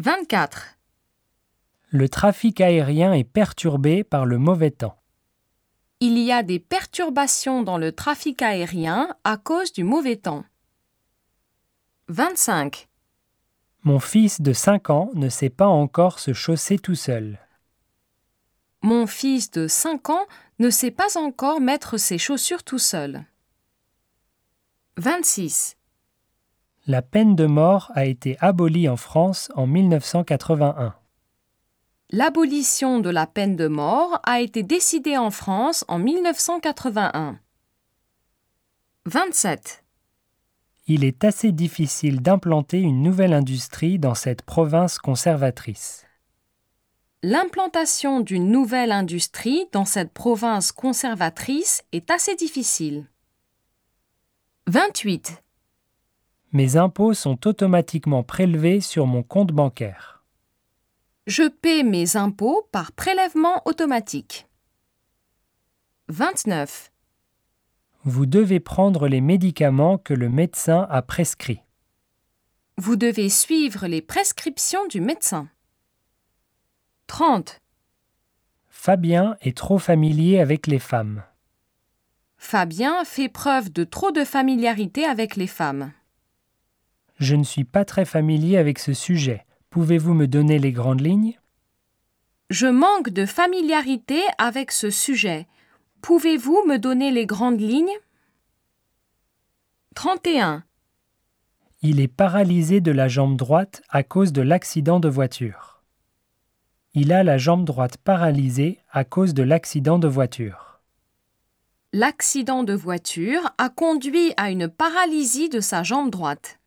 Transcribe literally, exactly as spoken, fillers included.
vingt-quatre. Le trafic aérien est perturbé par le mauvais temps. Il y a des perturbations dans le trafic aérien à cause du mauvais temps. vingt-cinq. Mon fils de cinq ans ne sait pas encore se chausser tout seul. Mon fils de cinq ans ne sait pas encore mettre ses chaussures tout seul. vingt-six. La peine de mort a été abolie en France en mille neuf cent quatre-vingt-un. L'abolition de la peine de mort a été décidée en France en mille neuf cent quatre-vingt-un. vingt-sept. Il est assez difficile d'implanter une nouvelle industrie dans cette province conservatrice. L'implantation d'une nouvelle industrie dans cette province conservatrice est assez difficile. vingt-huit. Mes impôts sont automatiquement prélevés sur mon compte bancaire. Je paie mes impôts par prélèvement automatique. vingt-neuf. Vous devez prendre les médicaments que le médecin a prescrits. Vous devez suivre les prescriptions du médecin. trente. Fabien est trop familier avec les femmes. Fabien fait preuve de trop de familiarité avec les femmes. Je ne suis pas très familier avec ce sujet. Pouvez-vous me donner les grandes lignes? Je manque de familiarité avec ce sujet. Pouvez-vous me donner les grandes lignes? trente et un. Il est paralysé de la jambe droite à cause de l'accident de voiture. Il a la jambe droite paralysée à cause de l'accident de voiture. L'accident de voiture a conduit à une paralysie de sa jambe droite.